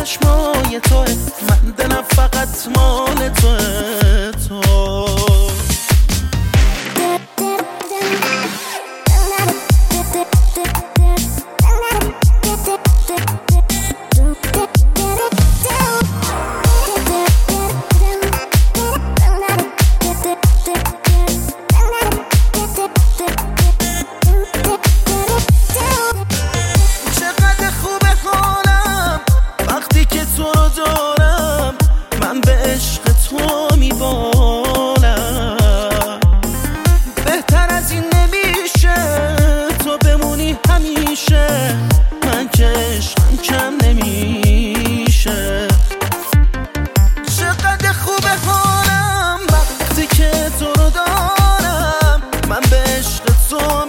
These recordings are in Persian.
چشمای توه، من دلم فقط مال توه تو. من که عشقم کم نمیشه، چقدر خوبه حالم وقتی که تو رو دارم، من به عشق تو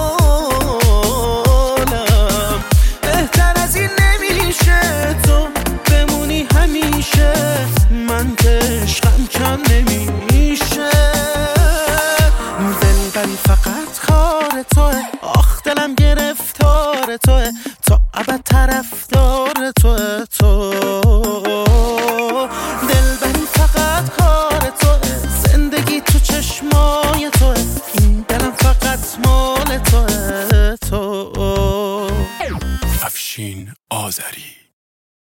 میبالم. بهتر از این نمیشه تو بمونی همیشه، من که عشقم کم نمیشه. دلبری فقط کار توه، آخ دلم گرفتار توه، تا ابد طرفدار توه تو. دلبری فقط کار توه، زندگی تو چشمای توه، این دلم فقط مال توه تو. افشین آذری.